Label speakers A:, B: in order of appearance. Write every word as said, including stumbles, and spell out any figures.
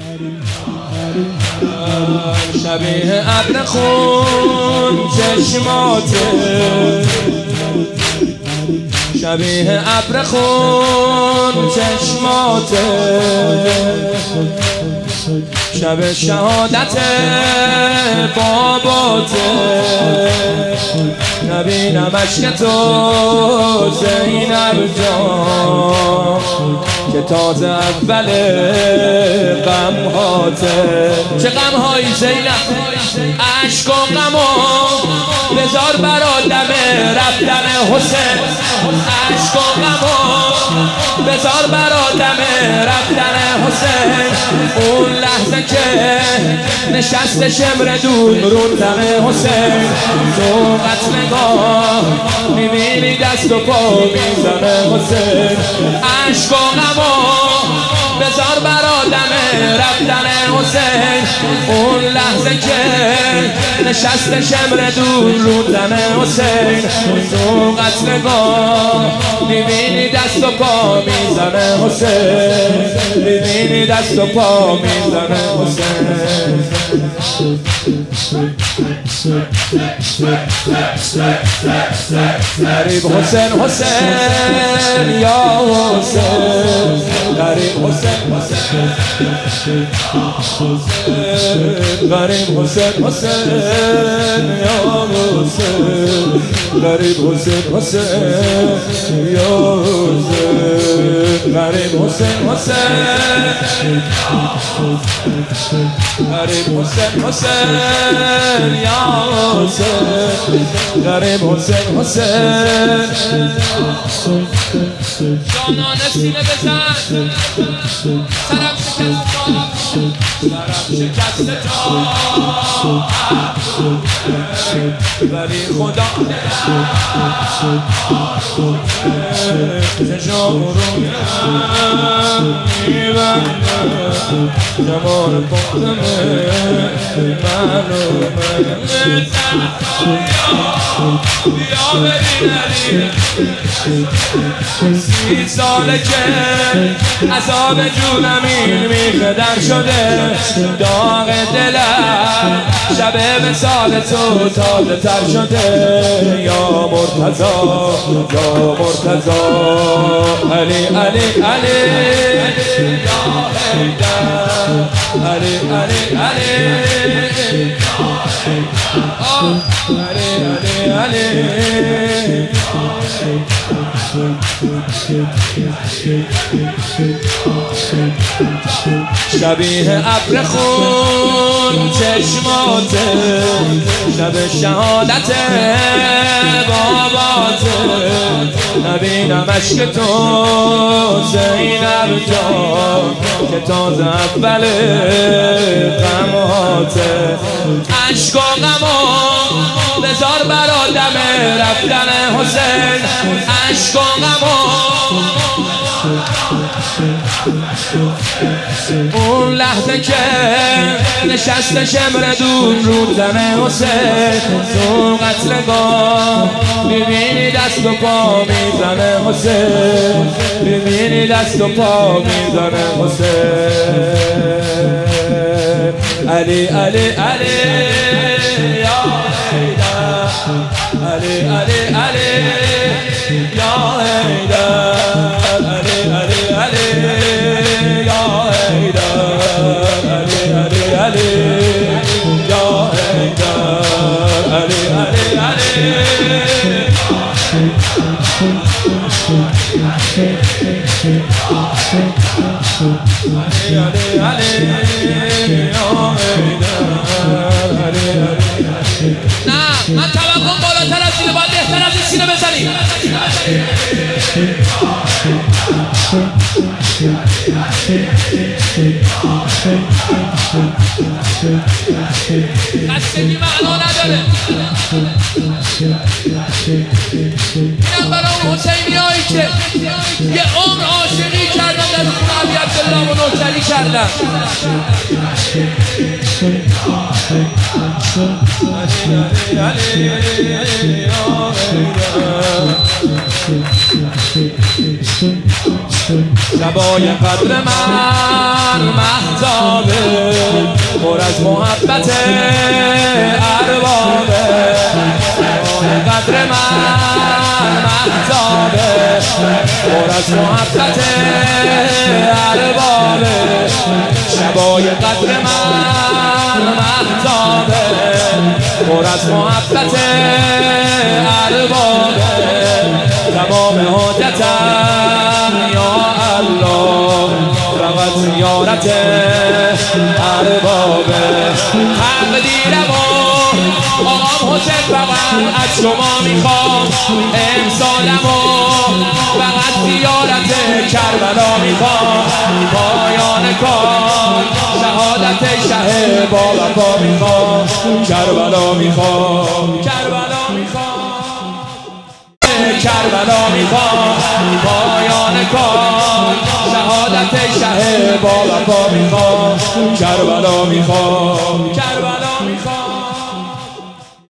A: شبیه ابر خون چشماته، شبیه ابر خون چشماته، شب شهادت باباته، نبینم اشک تو زینب جان که تازه اول غمهاته. چه غمهایی زینب، اشک و غما بذار برا دم رفتن حسین، اشک و غما بذار برا دم رفتن حسین. اون لحظه که نشست شمر دون رو دم حسین، تو قتلگاه میبینی دست و پا میزنه حسین. اشک و غما بذار برا دم رفتن حسین، اون لحظه که نشست شمر دون رو دم حسین. تو قتلگاه میبینی دست و پا میزنه حسین، میبینی دست و پا میزنه حسین. غریب حسین حسین یا حسین، غریب حسین حسین، غریب حسین حسین یا حسین، غریب حسین حسین یا حسین، غریب حسین حسین، غریب حسین حسین یا حسین، غریب حسین حسین. جانان سینه بزن، سرم شکست جا، سرم شکست جا، ولی خدا چشام رو میبنده، جمال فاطمه منو منه. بیا بریم علی، سی ساله که عذاب جونم این میخه در شده، داغ دلم شب مثال تو تازه تر شده. یا مرتضا یا مرتضا، علی علی علی یا حیدر، علی علی علی علی علی علی. شبیه ابر خون چشماته، شب شهادت باباته، نبینم اشک تو زینب جان که تازه اول غمهاته. اشک و غما بذار برا دم رفتن حسین، اشک و غما اون لحظه که نشست شمر دون رو دم حسین. تو قتلگاه میبینی دست و پا میزنه حسین، میبینی دست و پا میزنه حسین. علی علی علی یا حیدر، علی علی علی یا حیدر، علی علی علی یا حیدر، علی علی علی یا حیدر، علی علی علی. علی علی نه، من توقعم بالاتر از اینه، باید بهتر از این سینه بزنی. خستگی معنا نداره. اینم برای اون حسینی هایی که یه عمر عاشقی کردن، در خونه علی عبدالله و نوکری کردن. شبای قدر من مهتابه، از محبت اربابه قدر من محتابه پر از محبت اربابه شبای قدر من محتابه پر از محبت اربابه تمام حاجتم یا الله فقط زیارت اربابه تقدیرم آقام حسین فقط از شما میخوام امسالم فقط زیارت کربلا میخوام پایان کار شهادت شه با وفا میخوام کربلا میخوام کربلا میخوام کربلا میخوام پایان کار شهادت شه با وفا میخوام کربلا میخوام